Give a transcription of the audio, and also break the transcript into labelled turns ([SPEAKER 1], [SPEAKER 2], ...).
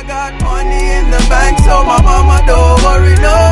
[SPEAKER 1] got money in the bank, so my mama don't worry, no.